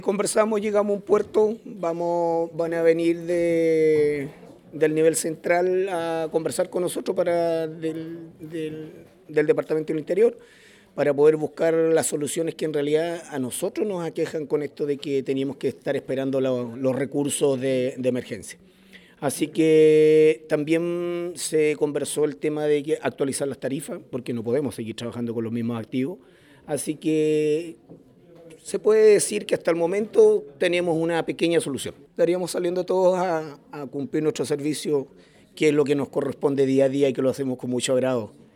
Conversamos, llegamos a un puerto, van a venir del nivel central a conversar con nosotros del Departamento del Interior para poder buscar las soluciones que en realidad a nosotros nos aquejan con esto de que teníamos que estar esperando los recursos de emergencia. Así que también se conversó el tema de que actualizar las tarifas, porque no podemos seguir trabajando con los mismos activos. Así que se puede decir que hasta el momento tenemos una pequeña solución. Estaríamos saliendo todos a cumplir nuestro servicio, que es lo que nos corresponde día a día y que lo hacemos con mucho agrado.